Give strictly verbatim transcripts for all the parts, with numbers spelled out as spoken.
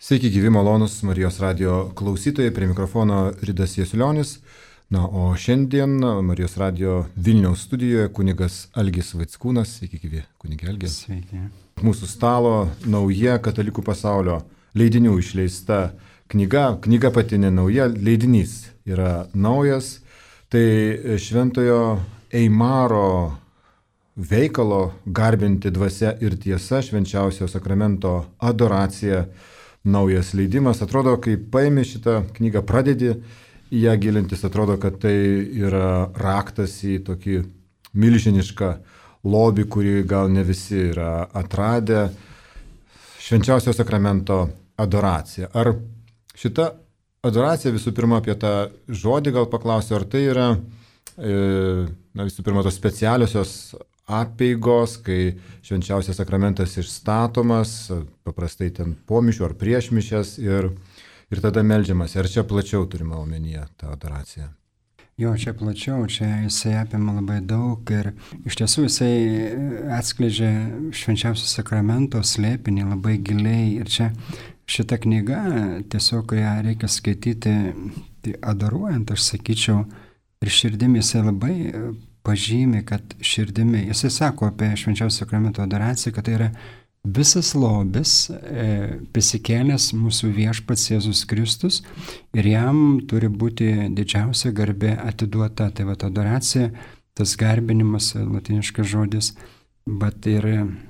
Sveiki, gyvi malonus Marijos radio klausytojai, prie mikrofono Ridas Jasiulionis. Na, o šiandien Marijos radio Vilniaus studijoje kunigas Algis Vaickūnas. Sveiki, gyvi, kunigė Algis. Sveiki. Mūsų stalo nauja katalikų pasaulio leidinių išleista knyga. Knyga pati ne nauja, leidinys yra naujas. Tai šventojo Eimaro veikalo Garbinti dvasia ir tiesa, švenčiausio sakramento adoracija. Naujas leidimas. Atrodo, kai paimi šitą knygą, pradedi į ją gilintis, atrodo, kad tai yra raktas į tokį milžinišką lobį, kurį gal ne visi yra atradę. Švenčiausio sakramento adoracija. Ar šita adoracija, visų pirma, apie tą žodį gal paklausiu, ar tai yra, e, na, visų pirma, tos specialiosios apeigos, kai švenčiausias sakramentas išstatomas, paprastai ten po mišių ar prieš mišias ir, ir tada meldžiamas. Ar čia plačiau turime omenyje tą adoraciją? Jo, čia plačiau, čia jisai apima labai daug ir iš tiesų jisai atskleidžia švenčiausio sakramento slėpinį labai giliai. Ir čia šita knyga, tiesiog ją reikia skaityti tai adoruojant, aš sakyčiau, ir širdimi jisai labai pažymi, kad širdimi, jisai sako apie švenčiausio sakramento adoraciją, kad tai yra visas lobis e, prisikėlęs mūsų viešpats Jėzus Kristus ir jam turi būti didžiausia garbė atiduota. Tai va, adoracija, tas garbinimas, latiniškas žodis, bet ir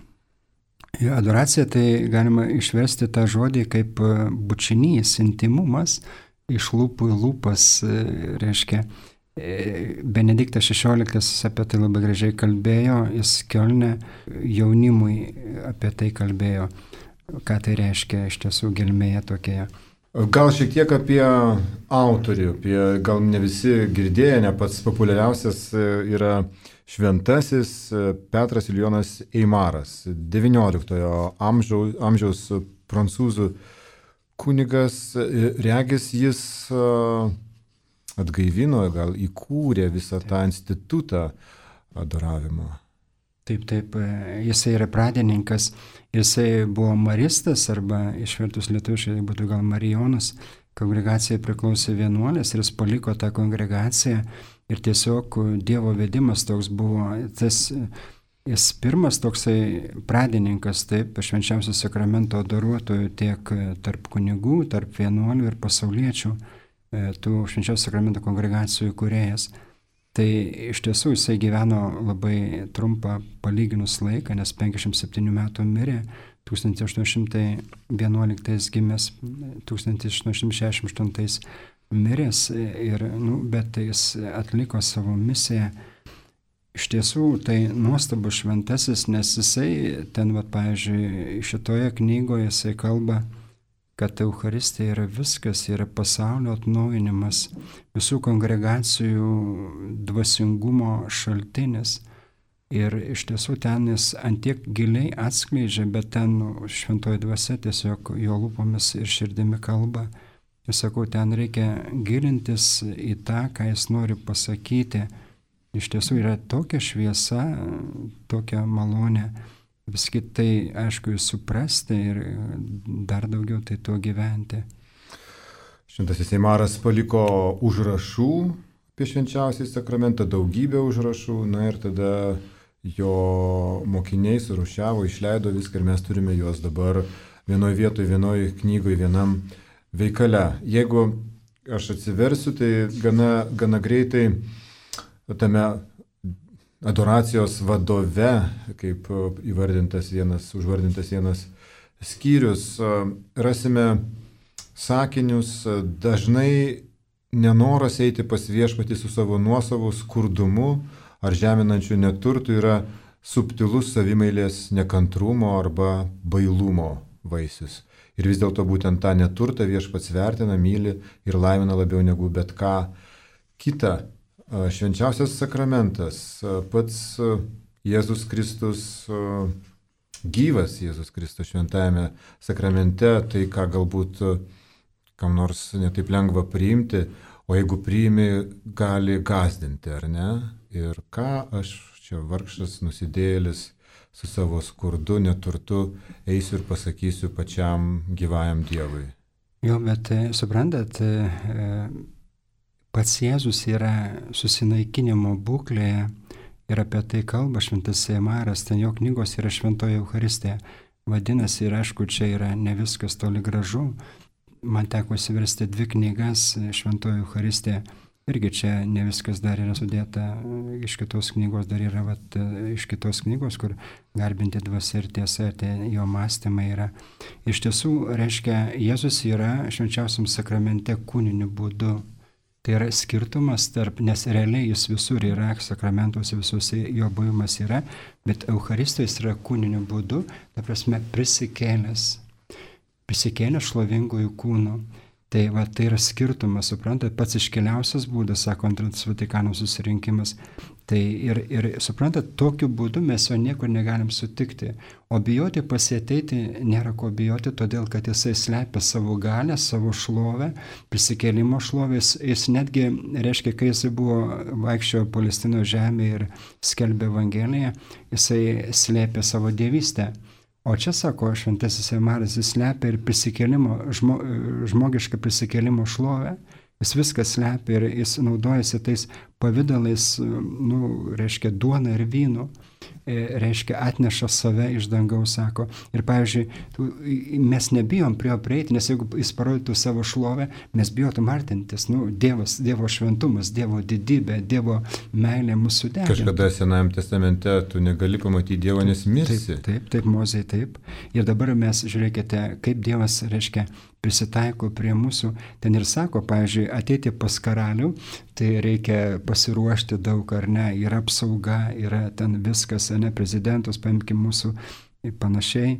adoracija tai galima išversti tą žodį kaip bučinys, intimumas, iš lūpų į lūpas, reiškia. Benediktas šešioliktas apie tai labai gražiai kalbėjo, jis Kiolne jaunimui apie tai kalbėjo, ką tai reiškia iš tiesų gelmėje tokioje. Gal šiek tiek apie autorių, apie, gal ne visi girdėję, ne pats populiariausias yra šventasis Petras Ilijonas Eimaras, devynioliktojo amžiaus, amžiaus prancūzų kunigas, regis jis atgaivino, gal įkūrė visą taip. tą institutą adoravimo. Taip, taip, jisai yra pradininkas, jisai buvo maristas arba išvertus lietuviškai būtų gal marijonas, kongregacijai priklausė vienuolis ir jis paliko tą kongregaciją ir tiesiog Dievo vedimas toks buvo, tas jis pirmas toksai pradininkas, taip, švenčiausio sakramento adoruotojų tiek tarp kunigų, tarp vienuolių ir pasauliečių, tų švenčiausio sakramento kongregacijų kūrėjas. Tai iš tiesų jisai gyveno labai trumpą palyginus laiką, nes penkiasdešimt septynių metų mirė, tūkstantis aštuoni šimtai vienuoliktais gimęs, tūkstantis aštuoni šimtai šešiasdešimt aštuntais miręs, ir, nu, bet jis atliko savo misiją. Iš tiesų tai nuostabus šventasis, nes jisai ten, va, pavyzdžiui, šitoje knygoje jisai kalba, kad Eucharistija yra viskas, yra pasaulio atnaujinimas, visų kongregacijų dvasingumo šaltinis. Ir iš tiesų ten jis antiek giliai atskleidžia, bet ten šventoji dvasia tiesiog jo lūpomis ir širdimi kalba. Ir sakau, ten reikia gilintis į tą, ką jis nori pasakyti. Iš tiesų yra tokia šviesa, tokia malonė. Viskai tai, aišku, suprasti ir dar daugiau tai tuo gyventi. Šventasis Eimaras paliko užrašų apie švenčiausią sakramentą, daugybę užrašų, na ir tada jo mokiniai surūšiavo, išleido viską ir mes turime juos dabar vienoje vietoje, vienoje knygoje, vienam veikale. Jeigu aš atsiversiu, tai gana, gana greitai tame adoracijos vadove, kaip įvardintas vienas, užvardintas vienas skyrius, rasime sakinius, dažnai nenoras eiti pas viešpatį su savo nuosavu skurdumu ar žeminančiu neturtu yra subtilus savimeilės nekantrumo arba bailumo vaisius. Ir vis dėlto būtent tą neturtą viešpats vertina, myli ir laimina labiau negu bet ką kitą. Švenčiausias sakramentas, pats Jėzus Kristus, gyvas Jėzus Kristus šventajame sakramente, tai ką galbūt kam nors netaip lengva priimti, o jeigu priimi, gali gąsdinti, ar ne? Ir ką aš čia vargšas nusidėjėlis su savo skurdu, neturtu eisiu ir pasakysiu pačiam gyvajam Dievui. Jo, bet suprantat, pats Jėzus yra susinaikinimo būklėje ir apie tai kalba šventas Eimaras, ten jo knygos yra Šventoji Eucharistija. Vadinasi, ir aišku, čia yra ne viskas toli gražu. Man teko įsiversti dvi knygas Šventoji Eucharistija. Irgi čia ne viskas dar yra sudėta, iš kitos knygos dar yra, vat, iš kitos knygos, kur garbinti dvasia ir tiesa, tai jo mąstymai yra. Iš tiesų, reiškia, Jėzus yra švenčiausiam sakramente kūniniu būdu. Tai yra skirtumas tarp, nes realiai jis visur yra, sakramentuose visuose jo buvimas yra, bet Eucharistijos yra kūniniu būdu, ta prasme prisikėlęs, prisikėlęs šlovingųjų kūnų. Tai, va, tai yra skirtumas, suprantate, pats iškeliausias būdas, sako Antrasis Vatikano susirinkimas. Tai ir, ir suprantate, tokiu būdu mes jo niekur negalim sutikti. O bijoti pas jį ateiti nėra ko bijoti, todėl kad jisai slepia savo galę, savo šlovę, prisikėlimo šlovę. Jis, jis netgi, reiškia, kai jisai buvo vaikščiojo Palestino žemėje ir skelbė Evangeliją, jisai slėpė savo dievystę. O čia, sako šventasis Eimaras, jis slepia ir prisikėlimo, žmo, žmogišką prisikėlimo šlovę, jis viskas slepia ir jis naudojasi tais pavidalais, nu, reiškia, duona ir vynu, reiškia, atneša save iš dangaus, sako. Ir, pavyzdžiui, mes nebijom prie jo prieiti, nes jeigu jis parodytų savo šlovę, mes bijotum artintis, nu, Dievas, Dievo šventumas, Dievo didybė, Dievo meilė mūsų degina. Kažkada Senajame testamente tu negali pamatyti Dievo, nes mirsi. Taip, taip, taip, Mozei, taip. Ir dabar mes, žiūrėkite, kaip Dievas, reiškia, prisitaiko prie mūsų. Ten ir sako, pavyzdžiui, ateiti pas karalių, tai reikia pasiruošti daug, ar ne, yra apsauga, yra ten viskas, ne, prezidentus, paimkim mūsų ir panašiai.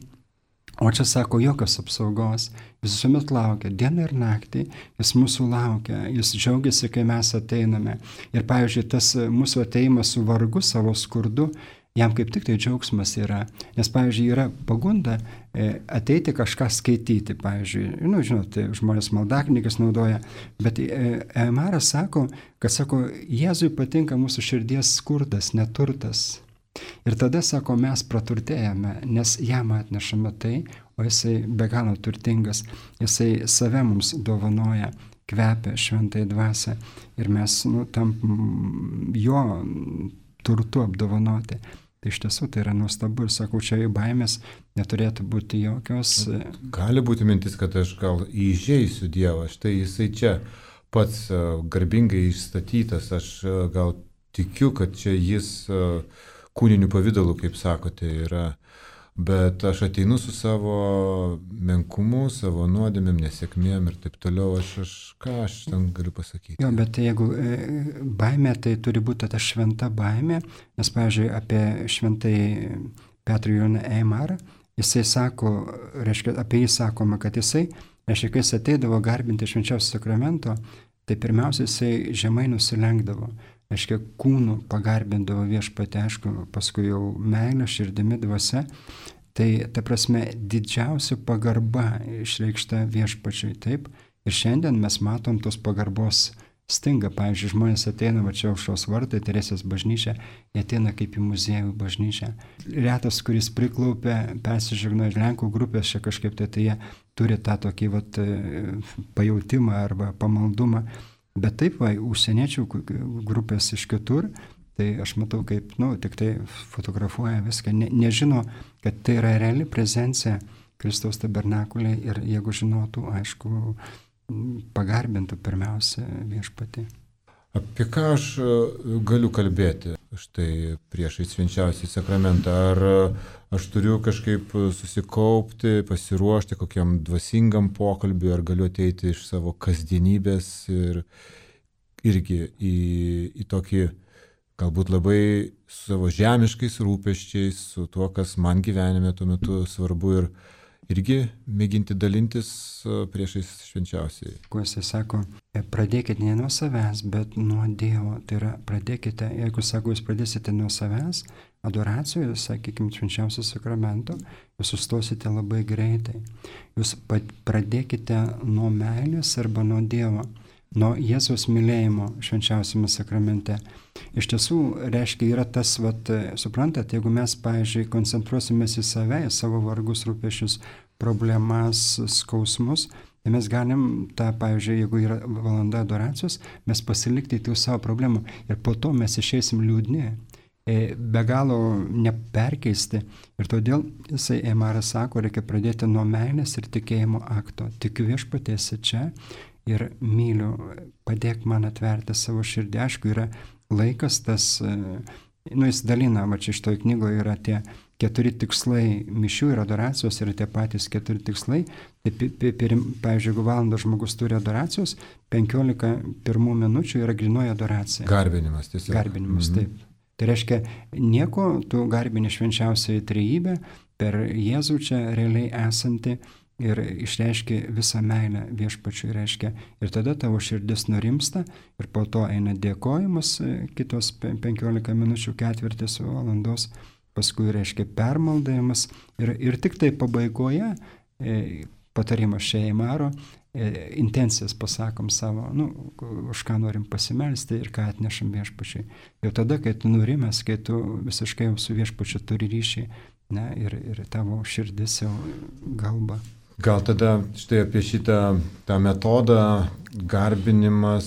O čia sako, jokios apsaugos, jis visuomet laukia, dieną ir naktį, jis mūsų laukia, jis džiaugiasi, kai mes ateiname. Ir, pavyzdžiui, tas mūsų ateimas su vargu, savo skurdu, jam kaip tik tai džiaugsmas yra. Nes, pavyzdžiui, yra pagunda ateiti kažką skaityti, pavyzdžiui, nu, žinot, žmonės maldaknygas naudoja, bet Eimaras sako, kad, sako, Jėzui patinka mūsų širdies skurdas, neturtas. Ir tada, sako, mes praturtėjame, nes jam atnešame tai, o jisai be galo turtingas, jisai save mums dovanoja, kvepia šventai dvasia ir mes, nu, tam jo turtu apdovanoti. Tai iš tiesų tai yra nuostabu ir sakau, čia jų baimės neturėtų būti jokios. Gali būti mintis, kad aš gal įžeisiu Dievą, štai jisai čia pats garbingai išstatytas, aš gal tikiu, kad čia jis kūniniu pavidalu, kaip sakote, yra, bet aš ateinu su savo menkumu, savo nuodėmėm, nesėkmėm ir taip toliau, aš, aš ką aš ten galiu pasakyti. Jo, bet jeigu baimė, tai turi būti ta šventa baimė, nes, pavyzdžiui, apie šventai Petrą Joną Eimarą, jisai sako, reiškia, apie jį sakoma, kad jisai, reiškia, kai jis ateidavo garbinti švenčiausio sakramento, tai pirmiausia jisai žemai nusilenkdavo. Aiškia, kūnų pagarbindavo viešpatį, aišku, paskui jau meilė, širdimi, dvasia. Tai, ta prasme, didžiausia pagarba išreikšta viešpačiui, taip. Ir šiandien mes matom tos pagarbos stinga. Pavyzdžiui, žmonės ateina, va čia aušros vartai, Teresės bažnyčia, jie ateina kaip į muziejų bažnyčią. Retas, kuris priklaupė, persižegno ir Lenkų grupės čia kažkaip, tai, tai jie turi tą tokį vat, pajautimą arba pamaldumą. Bet taip, va, užsieniečių grupės iš kitur, tai aš matau, kaip, nu, tik tai fotografuoja viską, ne, nežino, kad tai yra reali prezencija Kristaus tabernakulė ir jeigu žinotų, aišku, pagarbintų pirmiausia viešpatį. Apie ką aš galiu kalbėti štai priešais švenčiausią sakramentą? Ar aš turiu kažkaip susikaupti, pasiruošti kokiam dvasingam pokalbiui, ar galiu ateiti iš savo kasdienybės ir irgi į, į tokį galbūt labai savo žemiškais rūpesčiais, su tuo, kas man gyvenime tuo metu svarbu ir irgi mėginti dalintis priešais švenčiausiai. Kuo jisai sako, pradėkite ne nuo savęs, bet nuo Dievo. Tai yra, pradėkite, jeigu sako, jūs pradėsite nuo savęs, adoracijoje, sakykime, švenčiausio sakramento, jūs sustosite labai greitai. Jūs pradėkite nuo meilės arba nuo Dievo. nuo Jėzaus mylėjimo švenčiausiame sakramente. Iš tiesų, reiškia, yra tas, vat, suprantat, jeigu mes, pavyzdžiui, koncentruosimės į save, į savo vargus, rūpešius, problemas, skausmus, tai mes galim tą, pavyzdžiui, jeigu yra valanda adoracijos, mes pasilikti tų savo problemų ir po to mes išeisim liūdni, be galo neperkeisti. Ir todėl jisai Eimaras sako, reikia pradėti nuo meilės ir tikėjimo akto. Tikiu viešpaties čia ir myliu, padėk man atverti savo širdį. Aišku, yra laikas tas, nu jis dalina, va čia iš toj knygoje yra tie keturi tikslai mišių ir adoracijos, yra tie patys keturi tikslai. Tai, pavyzdžiui, jeigu valandą žmogus turi adoracijos, penkiolika pirmų minučių yra grinoji adoracija. Garbinimas tiesiog. Garbinimas, mhm. Taip. Tai reiškia, nieko tu garbini švenčiausiąją trejybę per Jėzų čia realiai esanti ir išreiškia visą meilę viešpačiui, reiškia. Ir tada tavo širdis nurimsta ir po to eina dėkojimas kitos penkiolika minučių, ketvirtis valandos, paskui reiškia permaldavimas ir, ir tik tai pabaigoje e, patarimas čia Eimaro, e, intencijas pasakom savo, nu, už ką norim pasimelsti ir ką atnešam viešpačiui. Jau tada, kai tu nurimęs, kai tu visiškai jau su viešpačiu turi ryšį, ne, ir, ir tavo širdis jau galba. Gal tada štai apie šitą tą metodą, garbinimas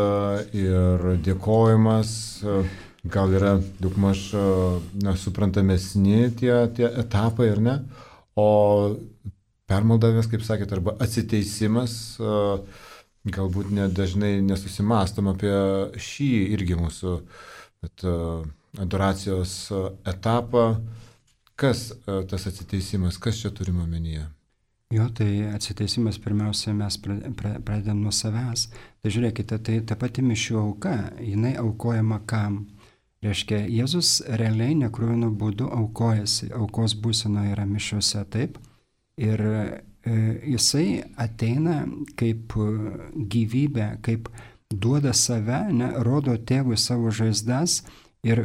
ir dėkojimas, gal yra daugmaž suprantamesni tie, tie etapai, ar ne? O permaldavimas, kaip sakėt, arba atsiteisimas, galbūt nedažnai nesusimastom apie šį irgi mūsų bet, adoracijos etapą. Kas tas atsiteisimas, kas čia turime omenyje? Jo, tai atsiteisimas pirmiausia mes pradedam nuo savęs. Tai žiūrėkite, tai ta pati mišių auka, jinai aukojama kam? Reiškia, Jėzus realiai nekruvinu būdu aukojasi, aukos būseno yra mišiuose, taip? Ir e, jisai ateina kaip gyvybė, kaip duoda save, ne, rodo tėvui savo žaizdas ir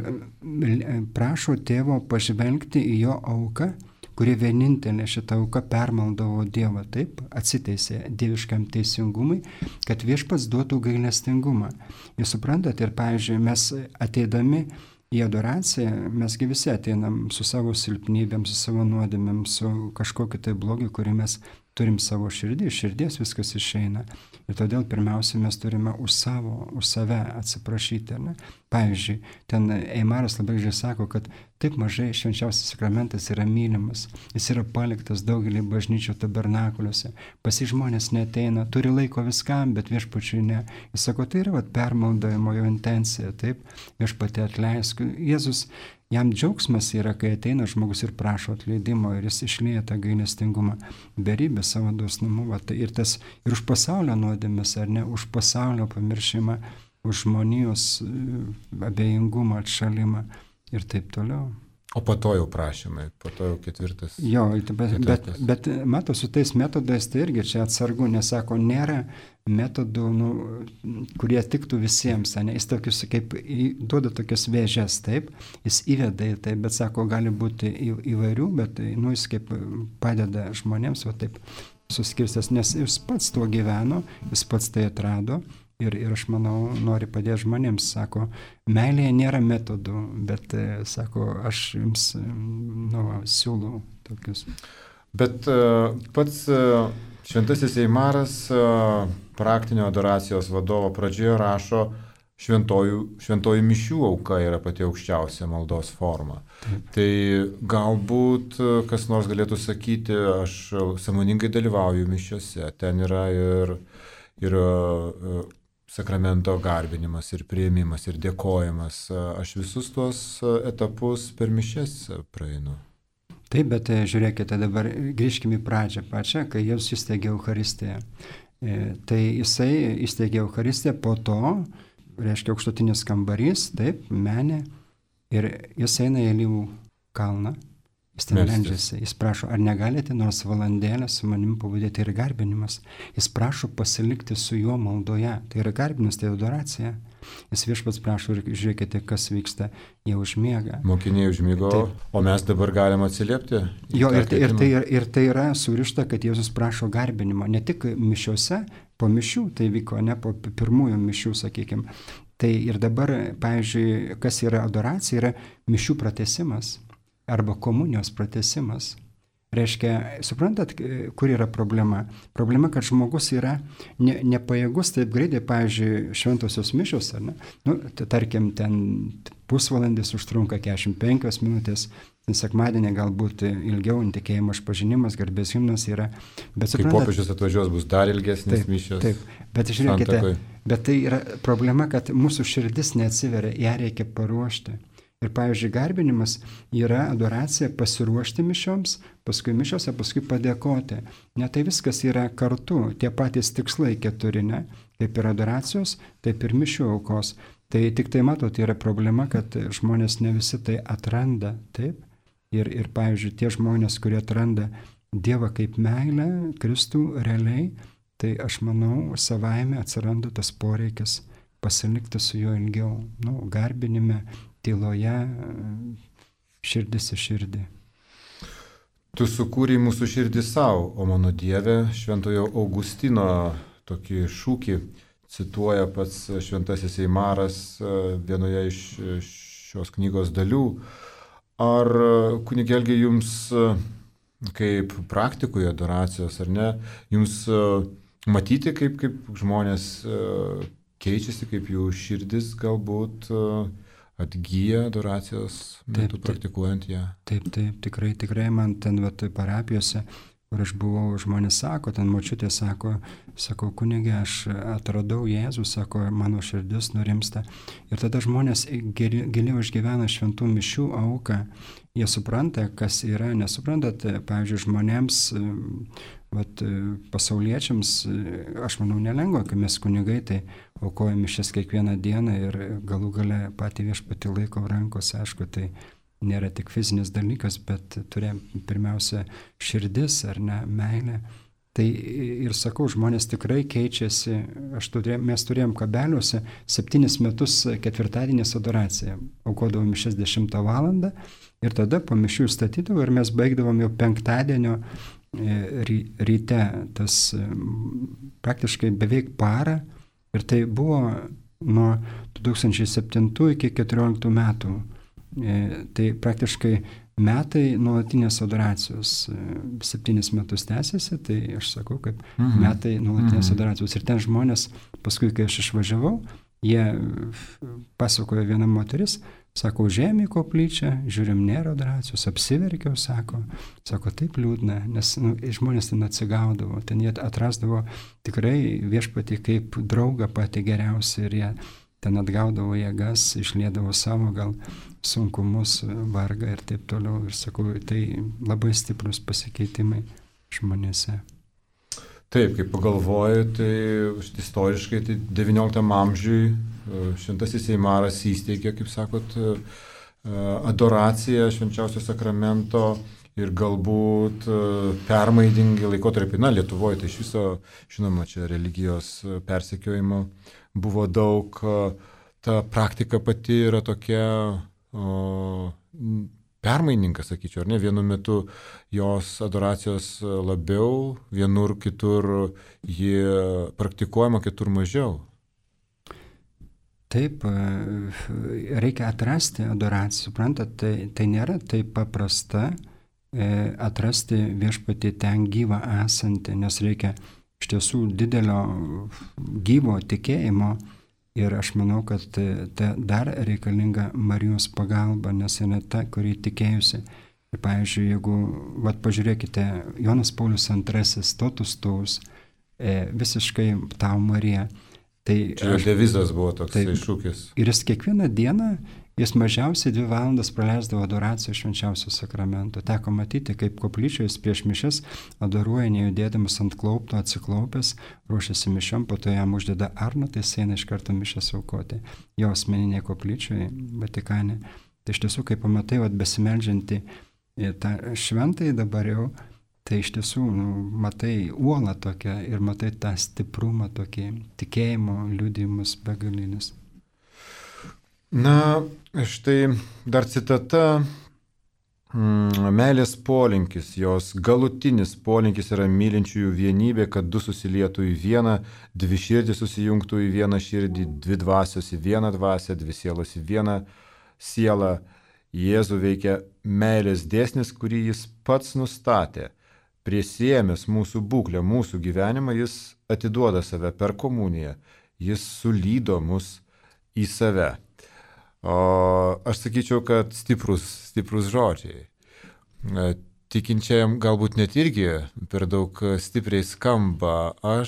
prašo tėvo pažvelgti į jo auką, kuri vienintelė šitą auką permaldavo Dievą, taip, atsiteisė dieviškam teisingumui, kad viešpats duotų gailestingumą. Jūs suprantate, ir pavyzdžiui, mes ateidami į adoraciją, mesgi visi ateinam su savo silpnybėm, su savo nuodėmėm, su kažkokiu tai blogiu, kurį mes turim savo širdį, iš širdies viskas išeina. Ir todėl pirmiausia mes turime už savo, už save atsiprašyti. Ne? Pavyzdžiui, ten Eimaras labai gražiai sako, kad taip mažai švenčiausias sakramentas yra mylimas. Jis yra paliktas daugelį bažnyčių tabernakuliuose. Pasi žmonės neateina, turi laiko viskam, bet viešpačiui ne. Jis sako, tai yra vat, permaldavimo jo intencija, taip, viešpatį atleisk. Jėzus, jam džiaugsmas yra, kai ateina žmogus ir prašo atleidimo ir jis išlieja tą gailestingumą, beribę savo dosnumu. Va, tai ir, tas, ir už pasaulio nuodėmes, ar ne, už pasaulio pamiršimą, už žmonijos abejingumą, atšalimą ir taip toliau. O po to jau prašymai, po to jau ketvirtas. Jo, bet, bet, bet mato, su tais metodais tai irgi čia atsargu, nesako, nėra metodų, nu, kurie tiktų visiems, ne? Jis tokius, kaip, duoda tokias vėžes, taip, jis įveda į tai, bet sako, gali būti į, įvairių, bet, nu, jis kaip padeda žmonėms, va taip, suskirstęs, nes jis pats tuo gyveno, jis pats tai atrado. Ir, ir aš manau, nori padėti žmonėms, sako, meilėje nėra metodų, bet, sako, aš jums, nu, siūlau tokius. Bet uh, pats uh, šventasis Eimaras, uh, praktinio adoracijos vadovo pradžioje rašo, šventojų, šventojų mišių auka yra pati aukščiausia maldos forma. Taip. Tai galbūt kas nors galėtų sakyti, aš sąmoningai dalyvauju mišiuose, ten yra ir, ir uh, sakramento garbinimas ir priėmimas ir dėkojimas. Aš visus tuos etapus per mišias praeinu. Taip, bet žiūrėkite, dabar grįžkime į pradžią pačią, kai Jėzus įsteigė Eucharistiją. Tai jisai įsteigė Eucharistiją, po to, reiškia, aukštutinis kambarys, taip, menė, ir jis eina į Alyvų kalną. Jis ten meldžiasi, jis prašo, ar negalite nors valandėlę su manimi pabudėti, ir garbinimas. Jis prašo pasilikti su juo maldoje. Tai yra garbinimas, tai adoracija. Jis viešpats prašo, ir žiūrėkite, kas vyksta, jie užmiega. Mokiniai užmigo, taip. O mes dabar galim atsiliepti? Jo, ir tai, ir, tai, ir tai yra surišta, kad Jėzus prašo garbinimo. Ne tik mišiuose, po mišių, tai vyko ne po pirmųjų mišių, sakykime. Tai ir dabar, pavyzdžiui, kas yra adoracija, yra mišių pratęsimas arba komunijos pratęsimas. Reiškia, suprantat, kur yra problema? Problema, kad žmogus yra ne, nepajėgus taip greitai, pavyzdžiui, šventosios mišios, ar ne? Nu, tarkim, ten pusvalandis užtrunka keturiasdešimt penkios minutės, sekmadienį galbūt ilgiau, tikėjimo išpažinimas, garbės himnas yra. Bet, kai popiežius atvažiuos, bus dar ilgesnis mišios. Taip, bet žiūrėkite, santakoj. Bet tai yra problema, kad mūsų širdis neatsiveria, ją reikia paruošti. Ir, pavyzdžiui, garbinimas yra adoracija pasiruošti mišioms, paskui mišiose, paskui padėkoti. Ne, tai viskas yra kartu, tie patys tikslai keturi, ne? Kaip ir adoracijos, taip ir mišių aukos. Tai tik tai matot, yra problema, kad žmonės ne visi tai atranda, taip? Ir, ir pavyzdžiui, tie žmonės, kurie atranda Dievą kaip meilę, Kristų realiai, tai aš manau, savaime atsiranda tas poreikis pasilikti su juo ilgiau, nu, garbinime, tyloje, širdis į širdį. Tu sukūrei mūsų širdį savo, o mano Dieve, šventojo Augustino tokį šūkį cituoja pats šventasis Eimaras vienoje iš šios knygos dalių. Ar kunigėlgi jums, kaip praktikui adoracijos, ar ne, jums matyti, kaip, kaip žmonės keičiasi, kaip jų širdis galbūt atgyja adoracijos metu praktikuojant ją? Taip, taip, tikrai, tikrai man ten vat, parapijose, kur aš buvau, žmonės sako, ten močiutė sako, sako, kunigė, aš atradau Jėzų, sako, mano širdis nurimsta. Ir tada žmonės giliau išgyvena šventų mišių auką, jie supranta, kas yra, nesuprantat, pavyzdžiui, žmonėms, vat, pasauliečiams, aš manau, nelengva, kai mes kunigai, tai aukojame mišias kiekvieną dieną ir galų gale patį viešpatį laiko rankose, aišku, tai nėra tik fizinis dalykas, bet turėjom pirmiausia širdis ar ne, meilė. Tai ir sakau, žmonės tikrai keičiasi. Aš turėjom, mes turėjom Kabeliuose septynis metus ketvirtadienės adoraciją. Aukodavom mišias dešimtą valandą ir tada po mišių statydavo ir mes baigdavom jau penktadienio ryte. Tas praktiškai beveik parą ir tai buvo nuo du tūkstančiai septintų iki keturioliktų metų. Tai praktiškai metai nuolatinės adoracijos, septynis metus tęsiasi, tai aš sakau, kaip mhm. metai nuolatinės mhm. adoracijos. Ir ten žmonės, paskui, kai aš išvažiavau, jie pasakojo viena moteris, sako, užėjome į koplyčią, žiūrim, nėra adoracijos, apsiverkiau, sako, sako, taip liūdna, nes nu, žmonės ten atsigaudavo, ten jie atrasdavo tikrai viešpatį kaip draugą patį geriausią ir jie ten atgaudavo jėgas, išliedavo savo gal sunkumus, vargą ir taip toliau. Ir sakau, tai labai stiprus pasikeitimai žmonėse. Taip, kaip pagalvoju, tai istoriškai tai devynioliktam amžiui šventasis Eimaras įsteigė, kaip sakot, adoraciją švenčiausio sakramento ir galbūt permaidingi laikotarpiai. Na, Lietuvoje tai iš viso, žinoma, čia religijos persekiojimo buvo daug, ta praktika pati yra tokia o, permaininga, sakyčiau, ar ne? Vienu metu jos adoracijos labiau, vienur kitur ji praktikuojama, kitur mažiau. Taip, reikia atrasti adoraciją, suprantat, tai, tai nėra taip paprasta atrasti viešpatį ten gyvą esantį, nes reikia iš tiesų didelio gyvo tikėjimo ir aš manau, kad ta dar reikalinga Marijos pagalba, nes jinai ta, kuri tikėjusi. Ir pavyzdžiui, jeigu, vat pažiūrėkite, Jonas Paulius antrasis, totus taus, e, visiškai tau Marija. Tai čia aš, devizas buvo toks tai, šūkis. Ir jis kiekvieną dieną, jis mažiausiai dvi valandas praleisdavo adoraciją švenčiausio sakramento. Teko matyti, kaip koplyčioje jis prieš mišias adoruoja, nejudėdamas ant klaupto, atsiklaupęs, ruošiasi mišiom, po to jam uždeda arną, tai jis eina iš karto mišias aukoti. Jo asmeninėje koplyčioje, Vatikane. Tai iš tiesų, kai pamatai, vat, besimeldžiantį tą šventąjį dabar jau, tai iš tiesų, nu, matai uolą tokią ir matai tą stiprumą tokį, tikėjimo liudijimus begalinis. Na, štai dar citata meilės polinkis, jos galutinis polinkis yra mylinčiųjų vienybė, kad du susilietų į vieną, dvi širdį susijungtų į vieną širdį, dvi dvasios į vieną dvasią, dvi sielos į vieną sielą. Jėzų veikia meilės dėsnis, kurį jis pats nustatė. Prisiėmęs mūsų būklę, mūsų gyvenimą, jis atiduoda save per komuniją. Jis sulydo mus į save. O aš sakyčiau, kad stiprus, stiprus žodžiai. Tikinčiajam galbūt net irgi per daug stipriai skamba. Aš,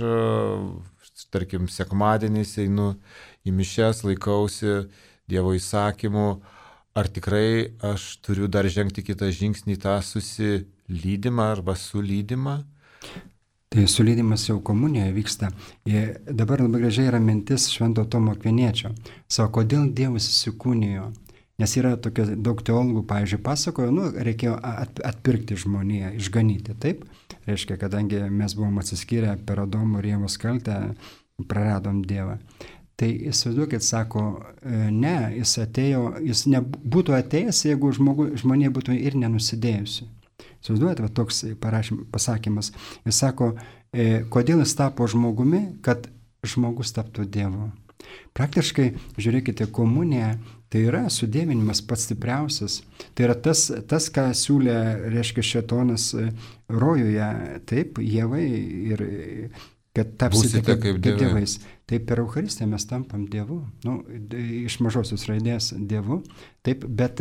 tarkim, sekmadieniais einu į mišias, laikausi Dievo įsakymų. Ar tikrai aš turiu dar žengti kitą žingsnį, tą susilydimą arba sulydimą? Tai sulydimas jau komunijoje vyksta. Ir dabar labai gražiai yra mintis Švento Tomo Akviniečio. Sako, kodėl Dievas įsikūnijo? Nes yra tokia daug teologų, pavyzdžiui, pasakojo, nu, reikėjo atpirkti žmoniją, išganyti, taip? Reiškia, kadangi mes buvom atsiskyrę per Adomo ir Ievos kaltę, praradom Dievą. Tai įsivaizduokit, sako, ne, jis atėjo, jis nebūtų atėjęs, jeigu žmogu, žmonė būtų ir nenusidėjusi. Įsivaizduojate, va, toks parašym, pasakymas. Jis sako, e, kodėl jis tapo žmogumi, kad žmogus taptų Dievu. Praktiškai, žiūrėkite, komunija tai yra sudėvinimas pats stipriausias. Tai yra tas, tas ką siūlė, reiškia, šėtonas rojuje, taip, Ievai, ir kad tapsite kaip, kaip dievais. Taip, per Eucharistiją mes tampam Dievu, nu, iš mažosios raidės Dievu, taip, bet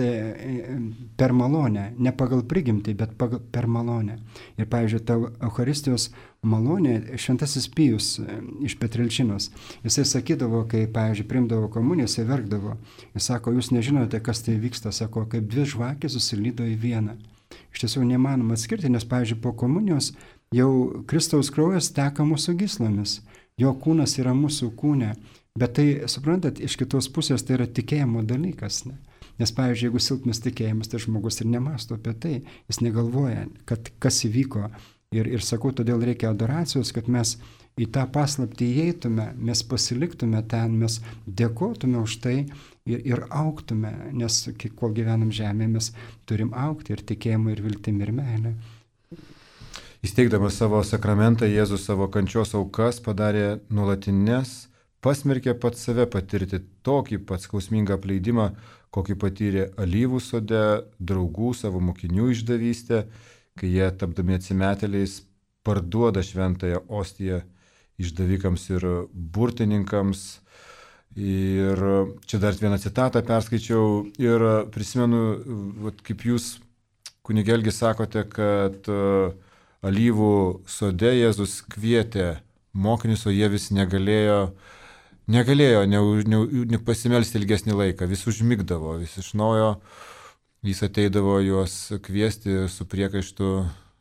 per malonę, ne pagal prigimtį, bet pagal, per malonę. Ir, pavyzdžiui, ta Eucharistijos malonė, Šventasis Pijus iš Petrilčinos, jisai sakydavo, kai, pavyzdžiui, priimdavo komuniją, jisai verkdavo. Jis sako, jūs nežinote, kas tai vyksta, sako, kaip dvi žvakės susilydo į vieną. Iš tiesų nemanoma atskirti, nes, pavyzdžiui, po komunijos jau Kristaus kraujas teka mūsų gyslomis, jo kūnas yra mūsų kūne, bet tai, suprantat, iš kitos pusės tai yra tikėjimo dalykas. Ne? Nes, pavyzdžiui, jeigu silpnas tikėjimas, tai žmogus ir nemąsto apie tai, jis negalvoja, kad kas įvyko. Ir, ir sakau, todėl reikia adoracijos, kad mes į tą paslaptį įeitume, mes pasiliktume ten, mes dėkotume už tai ir, ir augtume, nes kol gyvenam žemėje, mes turim augti ir tikėjimą, ir viltim, ir meilę. Įsteigdamas savo sakramentą, Jėzus savo kančios aukas padarė nuolatinės, pasmerkė pats save patirti tokį pat skausmingą apleidimą, kokį patyrė alyvų sode, draugų, savo mokinių išdavystę, kai jie, tapdami atsimetėliais, parduoda šventąją ostiją išdavikams ir burtininkams. Ir čia dar vieną citatą perskaičiau ir prisimenu, kaip jūs, kunigelgi, sakote, kad alyvų sode Jėzus kvietė mokinius, o jie vis negalėjo, negalėjo ne, ne, ne pasimelsti ilgesnį laiką, vis užmigdavo, vis iš naujo, jis ateidavo juos kviesti su priekaištu,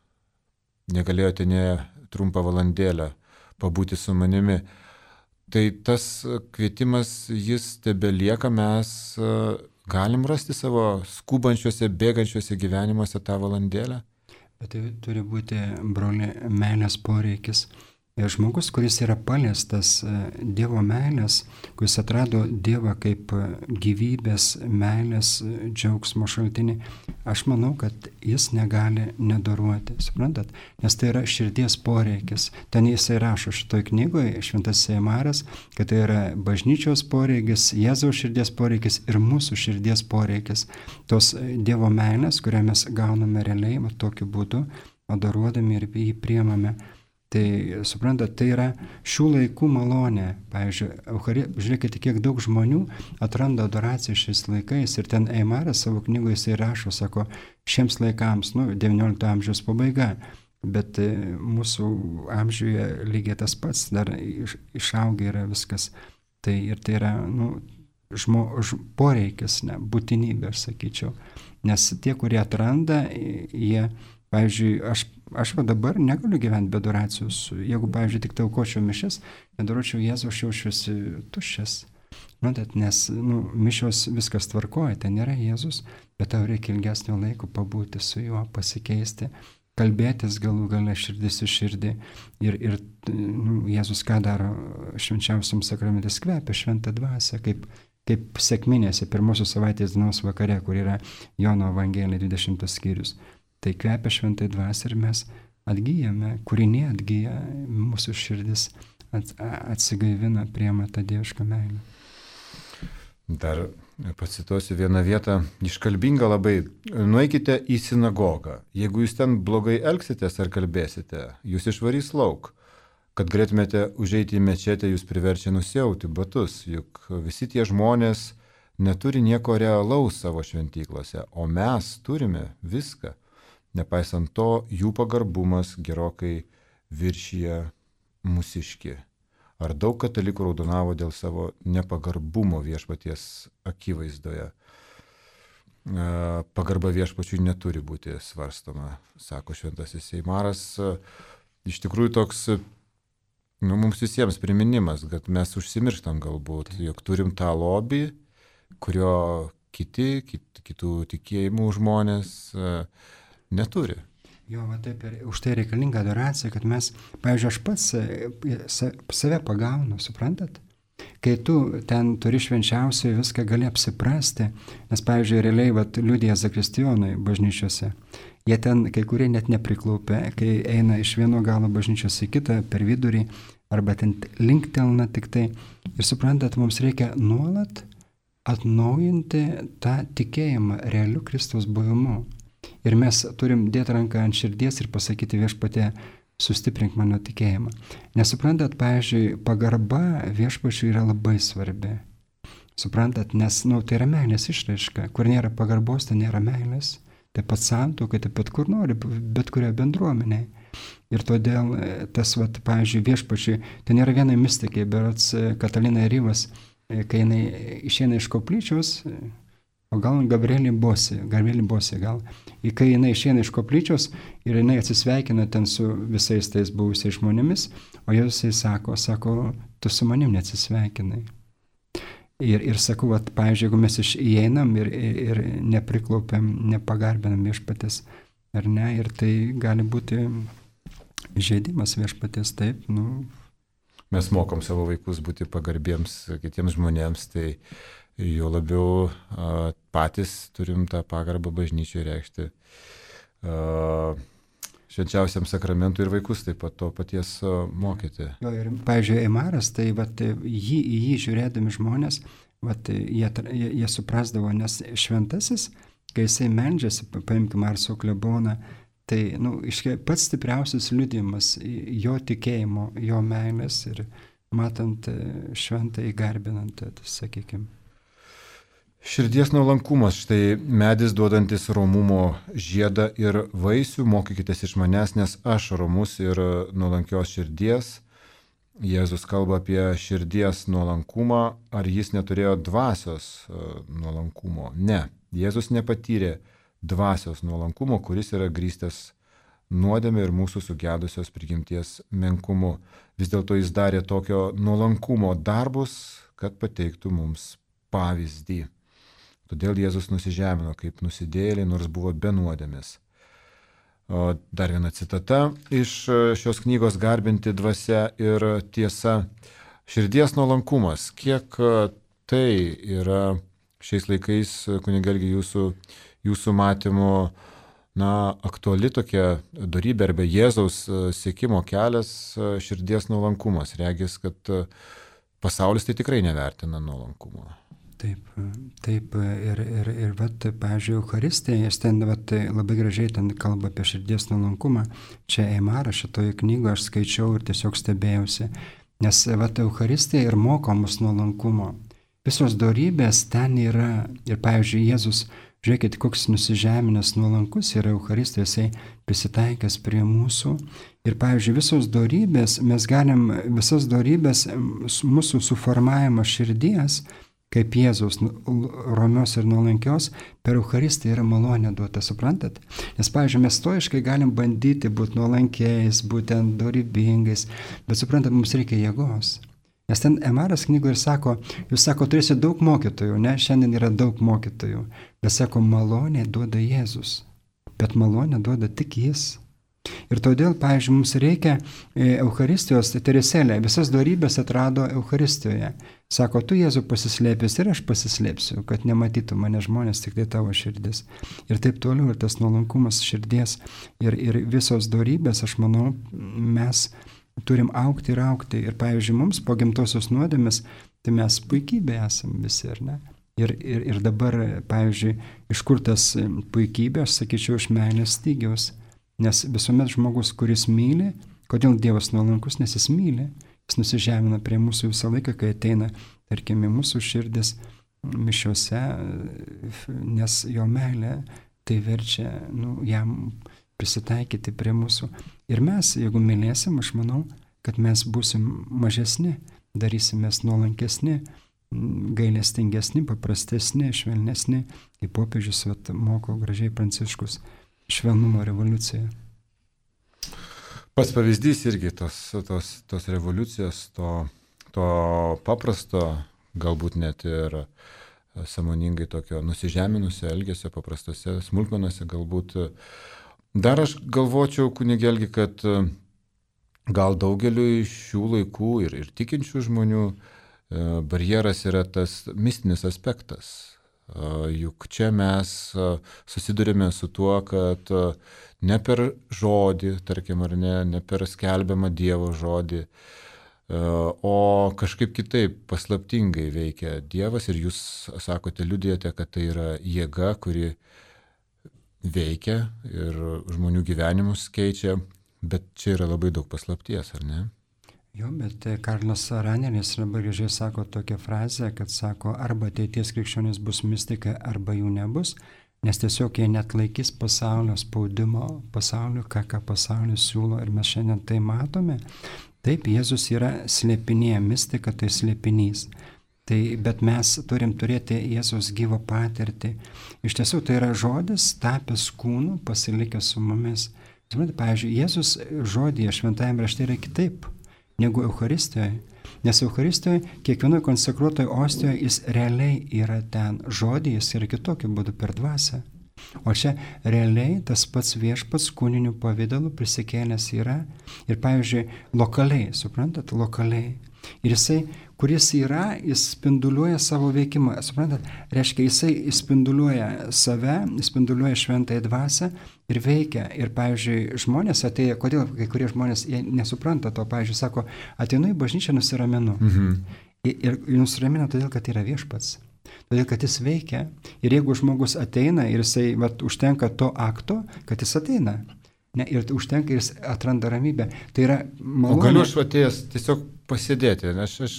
negalėjote ne trumpą valandėlę pabūti su manimi. Tai tas kvietimas, jis tebelieka, mes galim rasti savo skubančiuose, bėgančiuose gyvenimuose tą valandėlę. Bet tai turi būti, broli, meilės poreikis. Ir žmogus, kuris yra paliestas Dievo meilės, kuris atrado Dievą kaip gyvybės, meilės, džiaugsmo šaltinį, aš manau, kad jis negali nedoruoti, suprantat? Nes tai yra širdies poreikis. Ten jisai rašo šitoj knygoje, Šventasis Eimaras, kad tai yra bažnyčios poreikis, Jėzaus širdies poreikis ir mūsų širdies poreikis. Tos Dievo meilės, kurią mes gauname realiai, va, tokiu būdu, adoruodami ir jį priemame. Tai, suprantat, tai yra šių laikų malonė. Pavyzdžiui, Euchari... žiūrėkite, kiek daug žmonių atranda adoraciją šiais laikais. Ir ten Eimaras savo knygoje jisai rašo, sako, šiems laikams, nu, devyniolikto amžiaus pabaiga. Bet e, mūsų amžiuje lygiai tas pats, dar iš, išaugia yra viskas. Tai ir tai yra, nu, žmo, ž, poreikis, ne, būtinybė, aš sakyčiau. Nes tie, kurie atranda, jie... Pavyzdžiui, aš, aš va dabar negaliu gyventi be adoracijos. Jeigu, pavyzdžiui, tik tai aukočiau mišias, adoruočiau Jėzų, aš jaučiuosi tuščias. Matot, nes nu, mišios viskas tvarkoja, ten nėra Jėzus, bet tau reikia ilgesnio laiko pabūti su juo, pasikeisti, kalbėtis galų gale širdis į širdį. Ir, ir nu, Jėzus ką daro švenčiausiam sakramente, kvepia šventą dvasią, kaip kaip sekminėse pirmosios savaitės dienos vakare, kur yra Jono Evangelija dvidešimtas skyrius. Tai kvepia šventai dvasia ir mes atgyjame, kūrinė atgyja, mūsų širdis atsigaivina, priema tą dievišką meilę. Dar pacituosiu vieną vietą, iškalbinga labai. Nueikite į sinagogą. Jeigu jūs ten blogai elgsitės ar kalbėsite, jūs išvarys lauk. Kad galėtumėte užeiti į mečetę, jūs priverčia nusiauti batus, juk visi tie žmonės neturi nieko realaus savo šventyklose, o mes turime viską. Nepaisant to, jų pagarbumas gerokai viršyje mūsiškį. Ar daug katalikų raudonavo dėl savo nepagarbumo viešpaties akivaizdoje? Pagarba viešpačiui neturi būti svarstoma, sako šventasis Eimaras. Iš tikrųjų toks, nu, mums visiems priminimas, kad mes užsimirštam galbūt, jog turim tą lobį, kurio kiti, kit, kitų tikėjimų žmonės neturi. Jo, va taip ir už tai reikalinga adoracija, kad mes, pavyzdžiui, aš pats save pagaunu, suprantat? Kai tu ten turi švenčiausiai viską gali apsiprasti, nes, pavyzdžiui, realiai vat, liudija zakristijonai bažnyčiose, jie ten kai kurie net nepriklaupia, kai eina iš vieno galo bažnyčios į kitą per vidurį, arba ten linktelna tik tai. Ir suprantat, mums reikia nuolat atnaujinti tą tikėjimą realiu Kristaus buvimu. Ir mes turim dėti ranką ant širdies ir pasakyti viešpatie, sustiprink mano tikėjimą. Nesuprantat, pavyzdžiui, pagarba viešpačiui yra labai svarbi. Suprantat, nes nu, tai yra meilės išraiška. Kur nėra pagarbos, tai nėra meilės. Taip pat santuoka, taip pat kur nori, bet kurioje bendruomenėje. Ir todėl tas, vat, pavyzdžiui, viešpačiui, ten yra viena mistikė, berods Katalina Ryvas, kai jinai išeina iš koplyčios, o gal Gabrielė Bosė, Gabrielė Bosė gal, ir kai jinai išeina iš koplyčios ir jinai atsisveikina ten su visais tais buvusiais žmonėmis, o Jėzus sako, sako, tu su manim neatsisveikinai. Ir, ir sakau, vat, pavyzdžiui, jeigu mes įeinam ir, ir nepriklaupiam, nepagarbinam viešpatės, ar ne, ir tai gali būti žaidimas viešpatės, taip, nu. Mes mokom savo vaikus būti pagarbiems kitiems žmonėms, tai jo labiau a, patys turim tą pagarbą bažnyčiai reikšti a, švenčiausiam sakramentui ir vaikus taip pat to paties a, mokyti. Jo, ir, pavyzdžiui, Eimaras, tai vat, jį, į jį žiūrėdami žmonės, vat, jie, jie, jie suprasdavo, nes šventasis, kai jisai meldžiasi, paimkime Arso kleboną, tai nu, pats stipriausias liudijimas jo tikėjimo, jo meilės ir matant šventai garbinant, sakykime. Širdies nuolankumas, štai medis duodantis romumo žiedą ir vaisių, mokykitės iš manęs, nes aš romus ir nuolankios širdies. Jėzus kalba apie širdies nuolankumą, ar jis neturėjo dvasios nuolankumo? Ne, Jėzus nepatyrė dvasios nuolankumo, kuris yra grįstas nuodėmė ir mūsų sugedusios prigimties menkumu. Vis dėlto jis darė tokio nuolankumo darbus, kad pateiktų mums pavyzdį. Todėl Jėzus nusižemino kaip nusidėjėliai, nors buvo be nuodėmės. O dar viena citata iš šios knygos Garbinti dvasia ir tiesa. Širdies nuolankumas. Kiek tai yra šiais laikais, kunigalgi, jūsų, jūsų matymu, na, aktuali tokia dorybė arba Jėzaus siekimo kelias širdies nuolankumas. Regis, kad pasaulis tai tikrai nevertina nuolankumo. Taip, taip ir, ir, ir vat, pavyzdžiui, Eucharistija, jis ten vat, labai gražiai ten kalba apie širdies nuolankumą. Čia Eimara šitoje knygoje aš skaičiau ir tiesiog stebėjausi, nes vat, Eucharistija ir moko mus nuolankumo. Visos dorybės ten yra ir, pavyzdžiui, Jėzus, žiūrėkit, koks nusižeminęs nuolankus yra Eucharistija, jisai prisitaikęs prie mūsų. Ir, pavyzdžiui, visos dorybės, mes galim, visas dorybės mūsų suformavimo širdies, kaip Jėzaus romios ir nuolankios, per Eucharistiją yra malonė duota, suprantat? Nes, pavyzdžiui, mes stoiškai galim bandyti būti nuolankiais, būtent dorybingais, bet suprantat, mums reikia jėgos. Nes ten Eimaras knygoje ir sako, jūs sako, turėsite daug mokytojų, ne, šiandien yra daug mokytojų, bet sako, malonė duoda Jėzus, bet malonė duoda tik Jis. Ir todėl, pavyzdžiui, mums reikia Eucharistijos, Teresėlė visas dorybės atrado Eucharistijoje. Sako, tu Jėzų pasislėpęs ir aš pasislėpsiu, kad nematytų mane žmonės, tik tai tavo širdis. Ir taip toliau, ir tas nuolankumas širdies ir, ir visos dorybės, aš manau, mes turim augti ir augti. Ir, pavyzdžiui, mums po gimtosios nuodėmės, tai mes puikybė esam visi, ar ne? Ir, ir, ir dabar, pavyzdžiui, iš kur tas puikybė, aš sakyčiau, iš meilės stygiaus. Nes visuomet žmogus, kuris myli, kodėl Dievas nuolankus, nes jis myli. Jis nusižemina prie mūsų visą laiką, kai ateina, tarkim, į mūsų širdis mišiuose, nes jo meilė tai verčia nu, jam prisitaikyti prie mūsų. Ir mes, jeigu mylėsim, aš manau, kad mes būsim mažesni, darysimės nuolankesni, gailestingesni, paprastesni, švelnesni, kaip popiežius vat, moko gražiai Pranciškus, švelnumo revoliucija. Pats pavyzdys irgi tos, tos, tos revoliucijos, to, to paprasto, galbūt net ir sąmoningai tokio nusižeminusio elgesio, paprastose smulkmenose galbūt. Dar aš galvočiau, kunigėlgi, kad gal daugeliu šių laikų ir, ir tikinčių žmonių barjeras yra tas mistinis aspektas. Juk čia mes susidurime su tuo, kad ne per žodį, tarkim, ar ne, ne per skelbiamą Dievo žodį, o kažkaip kitaip paslaptingai veikia Dievas ir jūs sakote, liudijate, kad tai yra jėga, kuri veikia ir žmonių gyvenimus keičia, bet čia yra labai daug paslapties, ar ne? Jo, bet Karlas Raneris labai gražiai sako tokią frazę, kad sako, arba ateities krikščionys bus mistika, arba jų nebus, nes tiesiog jie net laikys pasaulio spaudimo, pasaulio, ką, ką pasaulis siūlo ir mes šiandien tai matome. Taip, Jėzus yra slėpinėje, mistika tai slėpinys. Tai, bet mes turim turėti Jėzus gyvą patirtį. Iš tiesų tai yra žodis, tapęs kūnu, pasilikęs su mumis. Pavyzdžiui, Jėzus žodyje šventajame rašte yra kitaip negu Eucharistijoje. Nes Eucharistijoje kiekvienoje konsekruotoje ostijoje jis realiai yra ten žodį, jis yra kitokiu būdu per dvasią. O čia realiai tas pats viešpats kūniniu pavidalu prisikėlęs yra ir, pavyzdžiui, lokaliai, suprantat, lokaliai. Ir jisai, kuris yra, jis spinduliuoja savo veikimą, suprantat, reiškia, jisai spinduliuoja save, spinduliuoja šventąją dvasią ir veikia. Ir, pavyzdžiui, žmonės atėjo, kodėl kai kurie žmonės nesupranta to, pavyzdžiui, sako, ateinu į bažnyčią, nusiraminu. Mhm. Ir, ir nusiramina todėl, kad yra viešpats. Todėl, kad jis veikia. Ir jeigu žmogus ateina ir jisai, vat, užtenka to akto, kad jis ateina. Ne, ir užtenka ir jis atranda ramybę. Tai yra malonė. O galiu aš atėjęs tiesiog pasėdėti. Aš, aš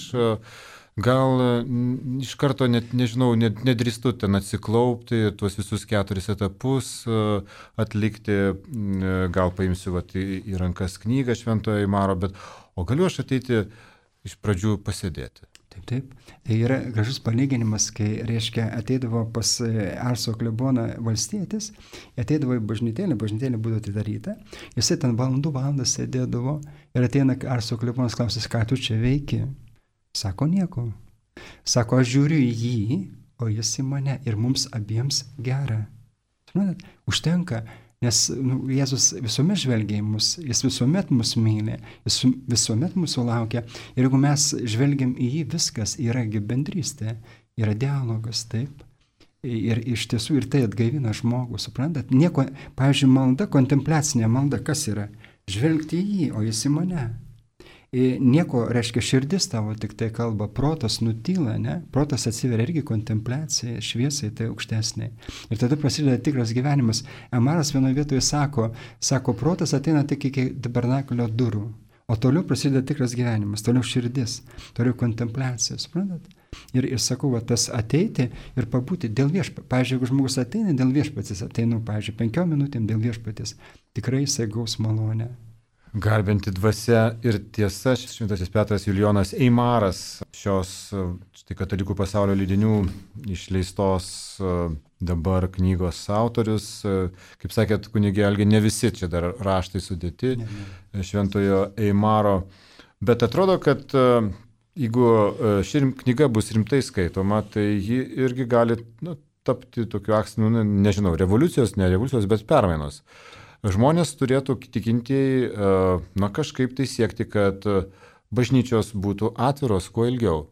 gal iš karto net, nežinau, net, nedrįstu ten atsiklaupti, tuos visus keturis etapus atlikti, gal paimsiu vat, į, į rankas knygą Šventojo Eimaro, bet o galiu aš ateiti iš pradžių pasėdėti. Taip, taip. Tai yra gražus palyginimas, kai, reiškia, ateidavo pas Arso kleboną valstietis, ateidavo į bažnytėlę, bažnytėlė būdavo atidaryta, jisai ten valandų valandas sėdėdavo ir ateina Arso klebonas klausys, ką tu čia veiki? Sako, nieko. Sako, aš žiūriu į jį, o jis į mane ir mums abiems gera. Žinote, užtenka. Nes nu, Jėzus visuomet žvelgia į mus, jis visuomet mus myli, jis visuomet mūsų laukia. Ir jeigu mes žvelgiam į jį, viskas yragi bendrystė, yra dialogas, taip. Ir iš tiesų ir tai atgaivina žmogų, suprantat? Nieko, pavyzdžiui, malda, kontempliacinė malda, kas yra? Žvelgti į jį, o jis į mane. Ir nieko, reiškia, širdis tavo tik tai kalba, protas nutyla, ne? Protas atsiveria irgi kontempliacijai, šviesai, tai aukštesniai. Ir tada prasideda tikras gyvenimas. Emaras vienoje vietoje sako, sako, protas ateina tik iki tabernakulio durų, o toliau prasideda tikras gyvenimas, toliau širdis, toliau kontempliacija, suprantat? Ir, ir sakau, va, tas ateiti ir pabūti dėl viešpatės. Pavyzdžiui, jeigu žmogus ateina dėl viešpatės, ateinu, pavyzdžiui, penkiom minutėm dėl viešpatės, tikrai jisai gaus malonę. Garbinti dvasia ir tiesa, Šventasis Petras Julijonas Eimaras, šios štai katalikų pasaulio leidinių išleistos dabar knygos autorius. Kaip sakėt, kunigė Algi, ne visi čia dar raštai sudėti ne, ne. Šventojo Eimaro, bet atrodo, kad jeigu ši knyga bus rimtai skaitoma, tai ji irgi gali nu, tapti tokiu akstinu, nu, nežinau, revoliucijos, ne revoliucijos, bet permainos žmonės turėtų tikintieji, na kažkaip tai siekti, kad bažnyčios būtų atviros kuo ilgiau.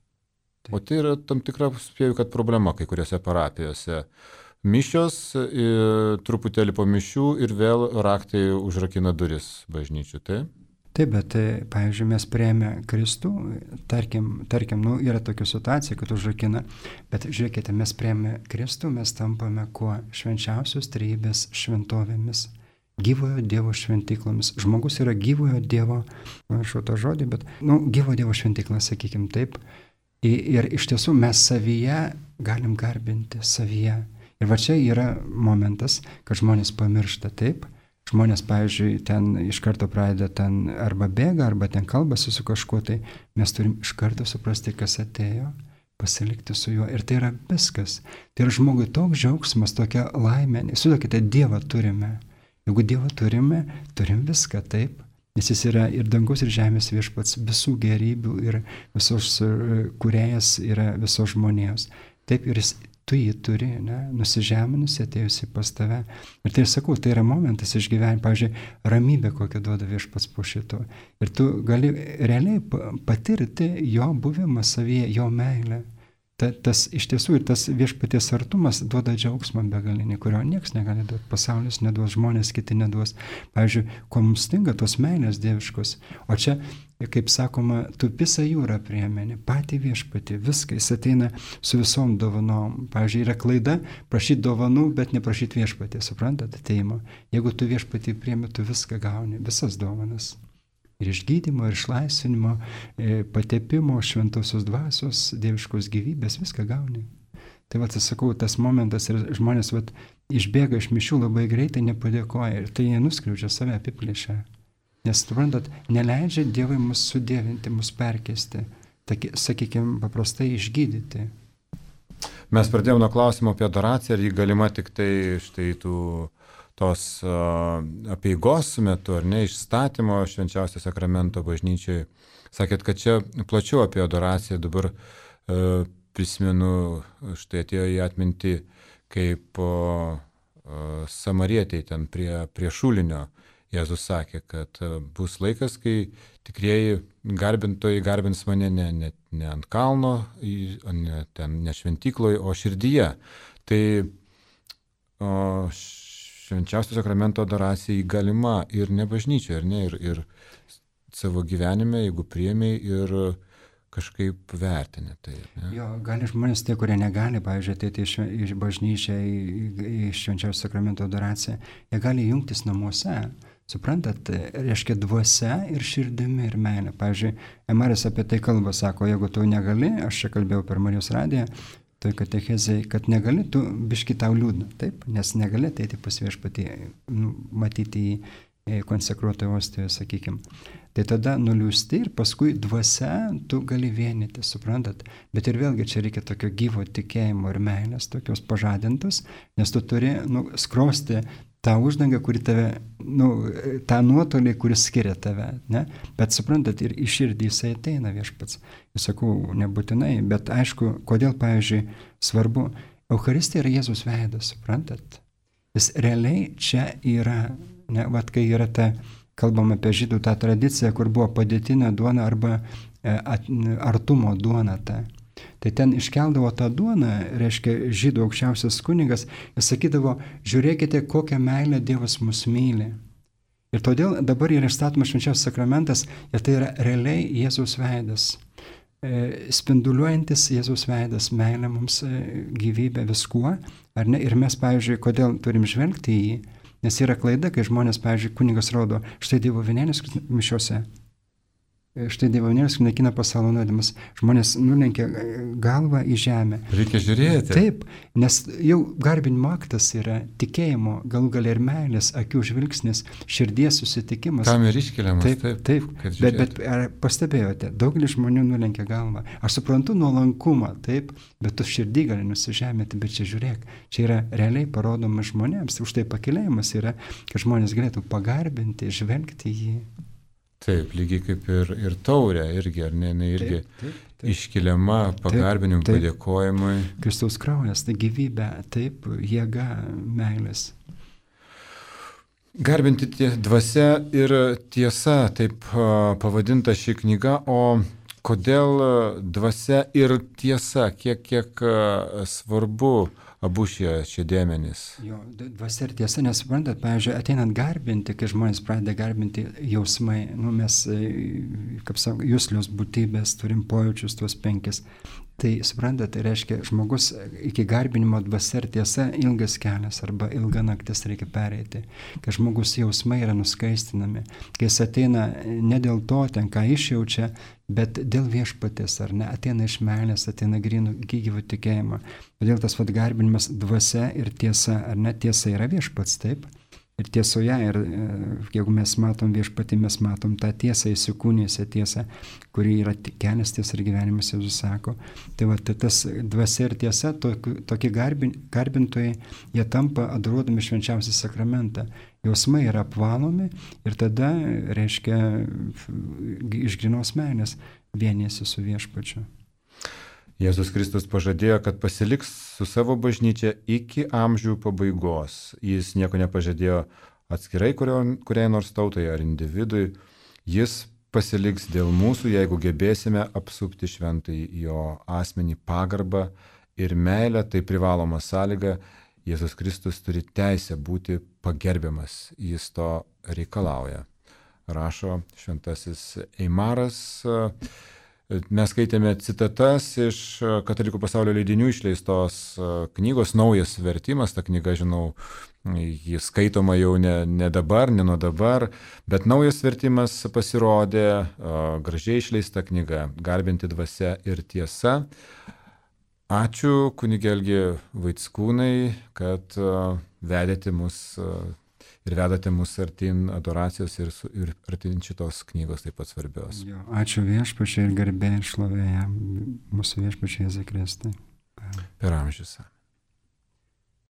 O tai yra tam tikra, spėju, kad problema kai kuriuose parapijose. Mišios, truputėlį po mišių ir vėl raktai užrakina duris bažnyčių, taip? Taip, bet, pavyzdžiui, mes priėmė Kristų, tarkim, tarkim, nu, yra tokia situacija, kad užrakina, bet žiūrėkite, mes priėmė Kristų, mes tampame kuo švenčiausios trejybės šventovėmis, gyvojo Dievo šventyklomis. Žmogus yra gyvojo Dievo, aš to žodį, bet, nu, gyvojo Dievo šventykla, sakykim taip. Ir iš tiesų mes savyje galim garbinti, savyje. Ir va čia yra momentas, kad žmonės pamiršta, taip. Žmonės, pavyzdžiui, ten iš karto pradeda ten arba bėga, arba ten kalbasi su kažkuo, tai mes turim iš karto suprasti, kas atėjo, pasilikti su juo. Ir tai yra viskas. Tai yra žmogui toks džiaugsmas, tokia laimė. Sudokite, Dievą turime. Jeigu Dievą turime, turim viską, taip. Nes jis yra ir dangus, ir žemės viešpats, visų gerybių ir visos kūrėjas yra visos žmonijos. Taip ir jis, tu jį turi, ne, nusižeminusi, atėjusi pas tave. Ir tai sakau, tai yra momentas išgyventi, pavyzdžiui, ramybę, kokią duoda viešpats po šito. Ir tu gali realiai patirti jo buvimą savyje, jo meilę. Ta, tas iš tiesų ir tas viešpaties artumas duoda džiaugsmą begalinį, kurio niekas negali duoti, pasaulis neduos, žmonės kiti neduos. Pavyzdžiui, ko mums stinga tos meilės dieviškos. O čia, kaip sakoma, tu visą jūrą priėmeni, patį viešpatį, viską, jis ateina su visom dovanom. Pavyzdžiui, yra klaida prašyti dovanų, bet neprašyti viešpatį, suprantate, ateimo. Jeigu tu viešpatį priėmi, tu viską gauni, visas dovanas. Ir išgydymo, ir išlaisvinimo, patepimo, šventosios dvasios, dieviškos gyvybės, viską gauni. Tai va, tas sakau, tas momentas ir žmonės va, išbėga iš mišių labai greitai, nepadėkoja ir tai jie nuskriaudžia save, apiplėšia. Nes, suprantat, neleidžia Dievui mus sudėvinti, mus perkeisti, sakykime, paprastai išgydyti. Mes pradėjome nuo klausimo apie adoraciją, ar jį galima tik tai štai tų tos uh, apeigos metu, ar ne, išstatymo švenčiausio sakramento bažnyčiai. Sakėt, kad čia plačiau apie adoraciją, dabar uh, prisimenu, štai atėjo į atmintį, kaip uh, samarietei ten prie, prie šulinio Jėzus sakė, kad uh, bus laikas, kai tikrieji garbintojai garbins mane ne, ne, ne ant kalno, ne, ten, ne šventykloje, o širdyje. Tai uh, švenčiausio sakramento adoracija galima ir ne bažnyčioje, ir, ne, ir, ir savo gyvenime, jeigu priėmė ir kažkaip vertinė. Tai, ne? Jo, gali žmonės tie, kurie negali, pavyzdžiui, ateiti iš, iš bažnyčią į, į švenčiausio sakramento adoraciją, jie gali jungtis namuose. Suprantat, reiškia dvasia ir širdimi ir meilė. Pavyzdžiui, Emaris apie tai kalba, sako, jeigu tu negali, aš čia kalbėjau per Marijos radiją, toj katechezei, kad negali, tu biški tau liūdna, taip, nes negali ateiti pas viešpatį, nu, matyti į konsekruotą ostiją, sakykim. Tai tada nuliūsti ir paskui dvasia tu gali vienyti, suprantat. Bet ir vėlgi čia reikia tokio gyvo tikėjimo ir meilės, tokios pažadintos, nes tu turi, nu, skrosti tą uždangą, kuri tave, nu, tą nuotolį, kuris skiria tave, ne? Bet suprantat, ir į širdį jisai ateina viešpats. Aš sakau, nebūtinai, bet aišku, kodėl, pavyzdžiui, svarbu, Eucharistija yra Jėzus veidas, suprantat? Jis realiai čia yra, ne, vat kai yra ta, kalbam apie žydų tą tradiciją, kur buvo padėtinė duona arba e, at, artumo duona ta. Tai ten iškeldavo tą duoną, reiškia žydų aukščiausias kunigas, ir sakydavo, žiūrėkite, kokią meilę Dievas mus myli. Ir todėl dabar yra išstatomas švenčiausias sakramentas, ir tai yra realiai Jėzaus veidas. E, spinduliuojantis Jėzaus veidas, meilė mums, e, gyvybė viskuo, ar ne? Ir mes, pavyzdžiui, kodėl turim žvelgti į jį, nes yra klaida, kai žmonės, pavyzdžiui, kunigas rodo, štai Dievo vienienis mišiose. Štai Dievo vienienis naikina pasaulio nuodėmes. Žmonės nulenkia galvą į žemę. Reikia žiūrėti. Taip, nes jau garbinimo aktas yra tikėjimo, galų galia ir meilės, akių žvilgsnis, širdies susitikimas. Tam ir iškeliamas. Taip, taip. taip. Bet, bet ar pastebėjote, daugelis žmonių nulenkia galvą. Aš suprantu nuolankumą, taip, bet tu širdį gali nusižemėti, bet čia žiūrėk, čia yra realiai parodoma žmonėms. Už tai pakilėjimas yra, kad žmonės galėtų pagarbinti, žvelgti jį. Taip, lygiai kaip ir, ir taurė, irgi, ar ne, ne irgi taip, taip, taip. Iškeliama pagarbinimui, padėkojimui. Kristaus kraujas, tai gyvybė, taip, jėga, meilės. Garbinti dvasia ir tiesa, taip pavadinta ši knyga, o kodėl dvasia ir tiesa, kiek, kiek svarbu abu šie, šie dėmenys? Jo, dvasia ir tiesa, nesuprantat, pavyzdžiui, ateinant garbinti, kai žmonės pradeda garbinti jausmai, nu, mes, kaip sako, juslios būtybės, turim pojūčius tuos penkis. Tai suprantat, tai reiškia, žmogus iki garbinimo dvasia ir tiesa ilgas kelias arba ilga naktis reikia pereiti. Kai žmogus jausmai yra nuskaistinami, kai jis ateina ne dėl to, ten ką išjaučia, bet dėl viešpaties, ar ne, ateina iš meilės, ateina grynų gyvų tikėjimą. Todėl tas vat garbinimas dvasia ir tiesa, ar ne, tiesa yra viešpats, taip? Ir tiesoje, ir jeigu mes matom viešpatį, mes matom tą tiesą, įsikūnėjusią tiesą, kuri yra kelias, tiesa ir gyvenimas, Jėzus sako. Tai va, tai tas dvasia ir tiesa, tokie garbin, garbintojai, jie tampa adoruodami švenčiausią sakramentą. Jausmai yra apvalomi ir tada, reiškia, iš grynos meilės vienijasi su viešpačiu. Jėzus Kristus pažadėjo, kad pasiliks su savo bažnyčia iki amžių pabaigos. Jis nieko nepažadėjo atskirai kurio, kuriai nors tautai ar individui. Jis pasiliks dėl mūsų, jeigu gebėsime apsupti šventąjį jo asmenį pagarbą ir meilę, tai privaloma sąlyga. Jėzus Kristus turi teisę būti pagerbiamas, jis to reikalauja. Rašo šventasis Eimaras. Mes skaitėme citatas iš Katalikų pasaulio leidinių išleistos knygos, naujas vertimas, ta knyga, žinau, jis skaitoma jau ne, ne dabar, ne nuo dabar, bet naujas vertimas pasirodė, gražiai išleista knyga, Garbinti dvasia ir tiesa. Ačiū kunige Algi Vaickūnai, kad vedėte mus ir vedate mus artin adoracijos ir, ir artin šitos knygos taip pat svarbios. Jo, ačiū viešpačiui ir garbė ir šlovė jam, mūsų viešpačiui Jėzui Kristui. Per amžius.